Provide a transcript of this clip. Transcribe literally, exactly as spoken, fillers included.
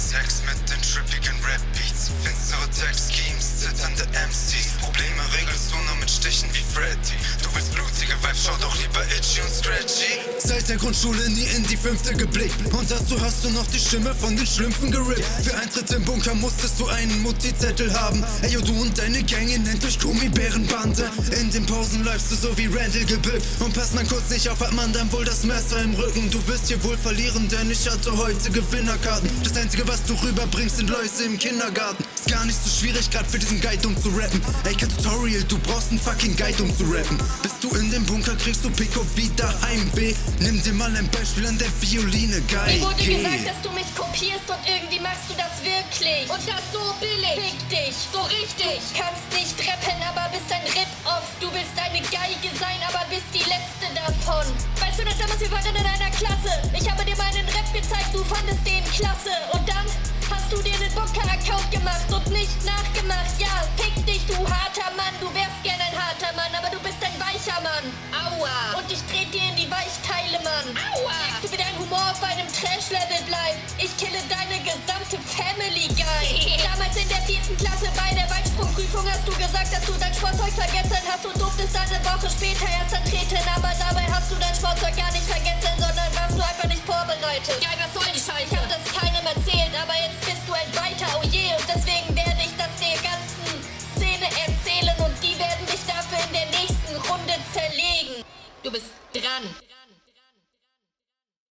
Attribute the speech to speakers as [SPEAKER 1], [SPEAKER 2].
[SPEAKER 1] Sex mit den trippigen Rap-Beats, finstere Text-Schemes, zitternde M Cs. Probleme regelst du nur mit Stichen wie Freddy. Du willst blutige Vibes, schau doch lieber itchy und scratchy. Seit der Grundschule nie in die fünfte geblickt, und dazu hast du noch die Stimme von den Schlümpfen gerippt. Für Eintritt im Bunker musstest du einen Mutti-Zettel haben. Ey, yo, du und deine Gang, ihr nennt euch Gummibärenbande. In den Pausen läufst du so wie Randall gebückt, und passt man kurz nicht auf, hat man dann wohl das Messer im Rücken. Du wirst hier wohl verlieren, denn ich hatte heute Gewinnerkarten. Das einzige, was du rüberbringst, sind Läuse im Kindergarten. Ist gar nicht so schwierig, grad für diesen Guide, um zu rappen. Ey, kein Tutorial, du brauchst einen fucking Guide, um zu rappen. Bist du in dem Bunker, kriegst du Pick-up wieder Heimweh. Nimm dir mal ein Beispiel an der Violine, Geige.
[SPEAKER 2] Mir wurde gesagt, dass du mich kopierst, und irgendwie machst du das wirklich. Und das so billig. Fick dich, so richtig. Kannst nicht rappen, aber bist ein Rip-Off. Du willst eine Geige sein, aber bist die letzte davon. Weißt du noch damals, wir waren in einer Klasse. Ich habe dir meinen Rap gezeigt, du fandest den klasse. Und dann hast du dir einen Bunker-Account gemacht und nicht nachgemacht. Ja, fick dich, du harter Mann. Du wärst gern ein harter Mann, aber du bist ein weicher Mann. Aua. Und ich dreh dir in die Weichteile, Mann. Aua. Denkst du, wie dein Humor auf einem Trash-Level bleibt? Ich kille deine gesamte Family, Guy. Damals in der vierten Klasse bei der Weitsprungprüfung hast du gesagt, dass du dein Sportzeug vergessen hast und durftest dann eine Woche später erst antreten. Aber dabei hast du dein Sportzeug gar nicht vergessen, sondern warst du einfach nicht vorbereitet. Ja, was soll die Scheiße? Ich hab das Teil